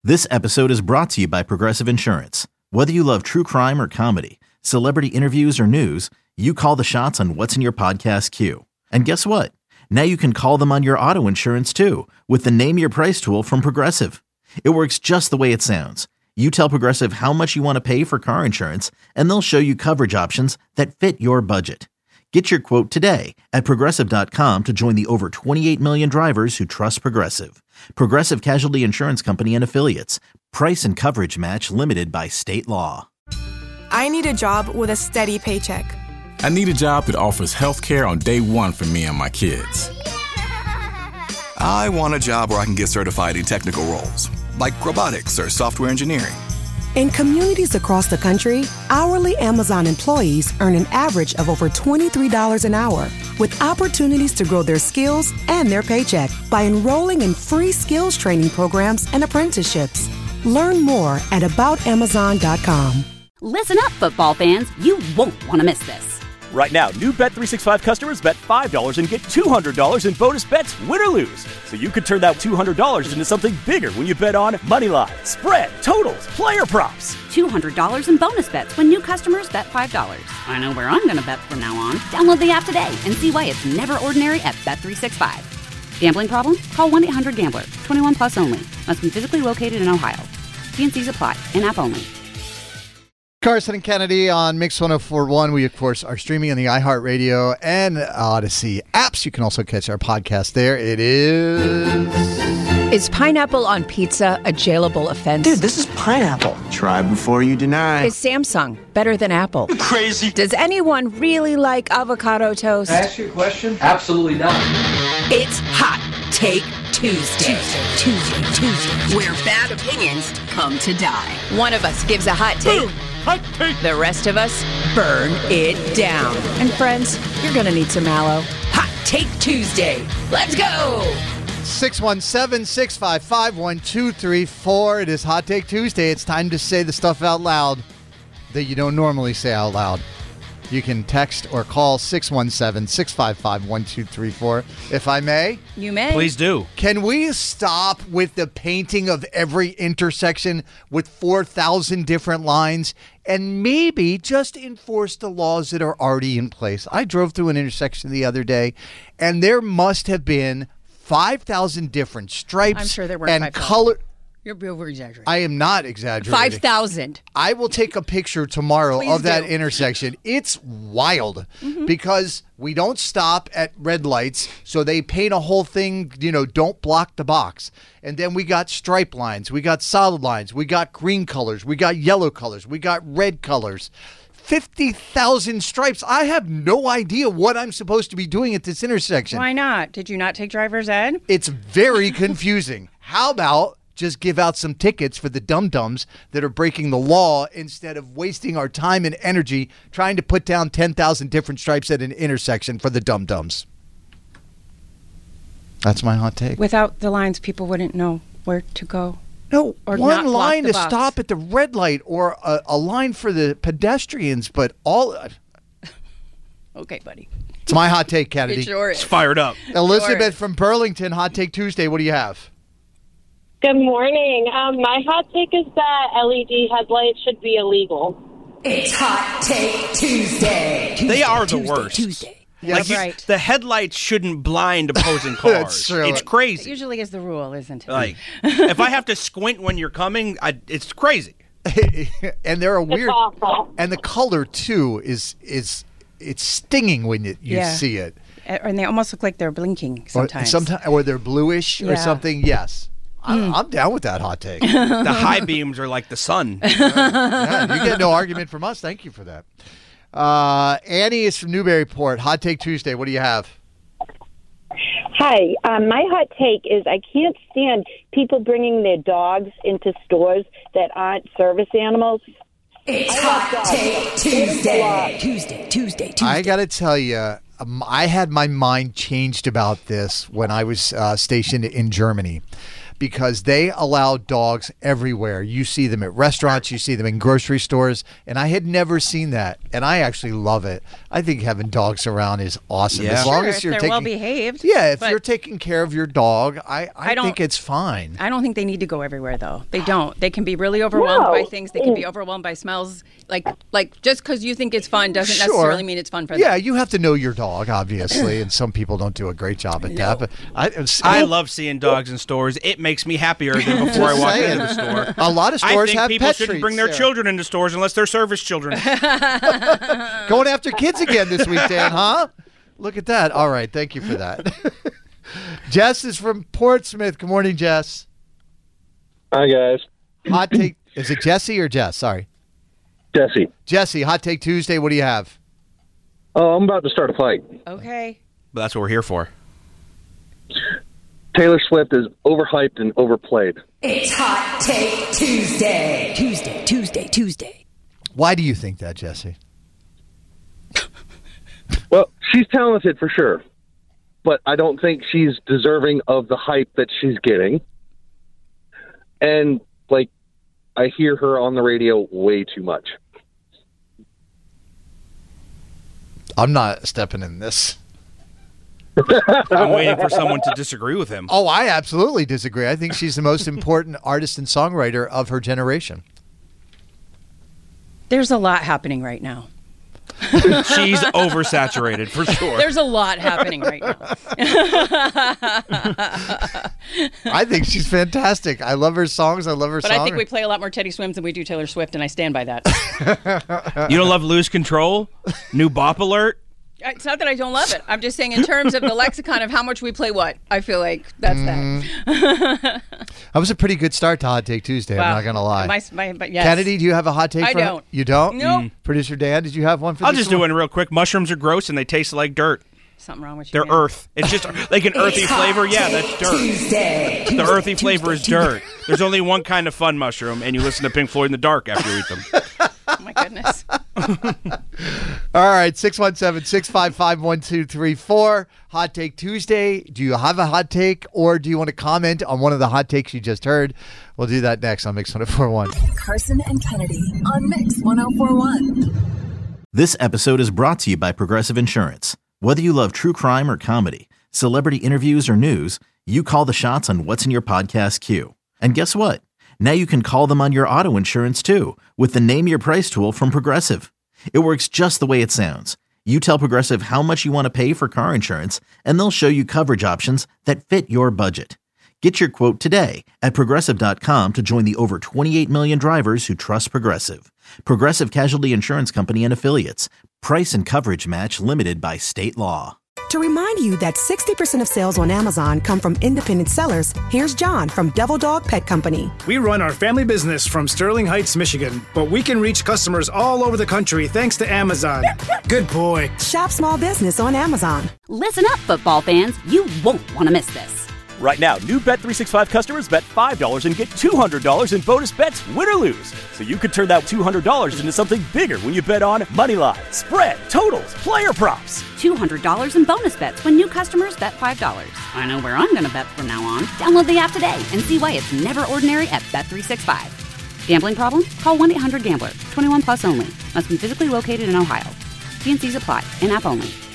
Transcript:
This episode is brought to you by Progressive Insurance. Whether you love true crime or comedy, celebrity interviews or news, you call the shots on what's in your podcast queue. And guess what? Now you can call them on your auto insurance too with the Name Your Price tool from Progressive. It works just the way it sounds. You tell Progressive how much you want to pay for car insurance, and they'll show you coverage options that fit your budget. Get your quote today at Progressive.com to join the over 28 million drivers who trust Progressive. Progressive Casualty Insurance Company and Affiliates. Price and coverage match limited by state law. I need a job with a steady paycheck. I need a job that offers health care on day one for me and my kids. I want a job where I can get certified in technical roles, like robotics or software engineering. In communities across the country, hourly Amazon employees earn an average of over $23 an hour, with opportunities to grow their skills and their paycheck by enrolling in free skills training programs and apprenticeships. Learn more at aboutamazon.com. Listen up, football fans. You won't want to miss this. Right now, new Bet365 customers bet $5 and get $200 in bonus bets, win or lose. So you could turn that $200 into something bigger when you bet on moneyline, spread, totals, player props. $200 in bonus bets when new customers bet $5. I know where I'm going to bet from now on. Download the app today and see why it's never ordinary at Bet365. Gambling problem? Call 1-800-GAMBLER. 21 plus only. Must be physically located in Ohio. T&Cs apply. In-app only. Carson and Kennedy on Mix 104.1. We, of course, are streaming on the iHeartRadio and Odyssey apps. You can also catch our podcast there. It Is pineapple on pizza a jailable offense? Dude, this is pineapple. Try before you deny. Is Samsung better than Apple? You're crazy. Does anyone really like avocado toast? Can I ask you a question? Absolutely not. It's Hot Take Tuesday, where bad opinions come to die. One of us gives a hot take. Boom. Hot take. The rest of us burn it down. And friends, you're going to need some mallow. Hot Take Tuesday. Let's go. 617-655-1234. It is Hot Take Tuesday. It's time to say the stuff out loud that you don't normally say out loud. You can text or call 617-655-1234. If I may. You may. Please do. Can we stop with the painting of every intersection with 4,000 different lines and maybe just enforce the laws that are already in place? I drove through an intersection the other day, and there must have been 5,000 different stripes. I'm sure there were and color. You're over-exaggerating. I am not exaggerating. 5,000. I will take a picture tomorrow Please of that do. intersection. It's wild because we don't stop at red lights, so they paint a whole thing, don't block the box. And then we got stripe lines, we got solid lines, we got green colors, we got yellow colors, we got red colors. 50,000 stripes. I have no idea what I'm supposed to be doing at this intersection. Why not? Did you not take driver's ed? It's very confusing. How about just give out some tickets for the dum-dums that are breaking the law instead of wasting our time and energy trying to put down 10,000 different stripes at an intersection for the dum-dums. That's my hot take. Without the lines, people wouldn't know where to go. No, or one line to box. stop at the red light or a line for the pedestrians, but all... Okay, buddy. It's my hot take, Kennedy. It sure is. It's fired up. Elizabeth from Burlington, Hot Take Tuesday. What do you have? Good morning. My hot take is that LED headlights should be illegal. It's Hot Take Tuesday. They are the worst. Tuesday. Yes. Right. The headlights shouldn't blind opposing cars. That's true. It's It crazy. usually is the rule, isn't it? Like, if I have to squint when you're coming, it's crazy. And they're a weird... It's awful. And the color, too, is it's stinging when you see it. And they almost look like they're blinking sometimes. Or they're bluish or Yeah. something. Yes. I'm down with that hot take. The high beams are like the sun. Yeah, you get no argument from us. Thank you for that. Annie is from Newburyport. Hot Take Tuesday. What do you have? Hi. My hot take is I can't stand people bringing their dogs into stores that aren't service animals. It's Hot Take Tuesday. Tuesday. I got to tell you, I had my mind changed about this when I was stationed in Germany. because they allow dogs everywhere. You see them at restaurants, you see them in grocery stores, and I had never seen that, and I actually love it. I think having dogs around is awesome. Yeah. As long Sure, as you're if they're well behaved. Yeah, if you're taking care of your dog, I think it's fine. I don't think they need to go everywhere, though. They don't. They can be really overwhelmed by things. They can be overwhelmed by smells. Like just because you think it's fun doesn't necessarily mean it's fun for them. Yeah, you have to know your dog, obviously, and some people don't do a great job at that. But I love seeing dogs in stores. It makes me happier than before I walk into the store. A lot of stores have I think people pet shouldn't treats, bring their Sarah. children into stores unless they're service children. Going after kids again this week, Dan, huh? Look at that. All right, thank you for that. Jess is from Portsmouth. Good morning, Jess. Hi, guys. Hot take. Is it Jesse or Jess? Sorry. Jesse. Jesse, Hot Take Tuesday. What do you have? Oh, I'm about to start a fight. Okay. But that's what we're here for. Taylor Swift is overhyped and overplayed. It's Hot Take Tuesday. Tuesday. Why do you think that, Jesse? Well, she's talented for sure, but I don't think she's deserving of the hype that she's getting. And, I hear her on the radio way too much. I'm not stepping in this. I'm waiting for someone to disagree with him. Oh, I absolutely disagree. I think she's the most important artist and songwriter of her generation. There's a lot happening right now. She's oversaturated for sure. There's a lot happening right now. I think she's fantastic. I love her songs. I love her But I think we play a lot more Teddy Swims than we do Taylor Swift, and I stand by that. You don't love Lose Control? New Bop Alert? It's not that I don't love it. I'm just saying in terms of the lexicon of how much we play what, I feel like that's that. That was a pretty good start to Hot Take Tuesday. Wow. I'm not going to lie. But yes. Kennedy, do you have a hot take? I don't. You don't? Nope. Producer Dan, did you have one for I'll this just do one? one real quick. Mushrooms are gross and they taste like dirt. Something wrong with you. They're man. earth. It's just like an earthy It's flavor. Hot Yeah, Take that's dirt. Tuesday. The earthy flavor is dirt. There's only one kind of fun mushroom, and you listen to Pink Floyd in the dark after you eat them. Oh, my goodness. All right, 617-655-1234. Hot Take Tuesday. Do you have a hot take, or do you want to comment on one of the hot takes you just heard? We'll do that next on Mix 104.1. Carson and Kennedy on Mix 104.1. This episode is brought to you by Progressive Insurance. Whether you love true crime or comedy, celebrity interviews or news, you call the shots on what's in your podcast queue. And guess what? Now you can call them on your auto insurance too with the Name Your Price tool from Progressive. It works just the way it sounds. You tell Progressive how much you want to pay for car insurance, and they'll show you coverage options that fit your budget. Get your quote today at Progressive.com to join the over 28 million drivers who trust Progressive. Progressive Casualty Insurance Company and Affiliates. Price and coverage match limited by state law. To remind you that 60% of sales on Amazon come from independent sellers, here's John from Devil Dog Pet Company. We run our family business from Sterling Heights, Michigan, but we can reach customers all over the country thanks to Amazon. Good boy. Shop small business on Amazon. Listen up, football fans. You won't want to miss this. Right now, new Bet365 customers bet $5 and get $200 in bonus bets, win or lose. So you could turn that $200 into something bigger when you bet on Moneyline, spread, totals, player props. $200 in bonus bets when new customers bet $5. I know where I'm going to bet from now on. Download the app today and see why it's never ordinary at Bet365. Gambling problem? Call 1-800-GAMBLER. 21 plus only. Must be physically located in Ohio. T&Cs apply. In-app only.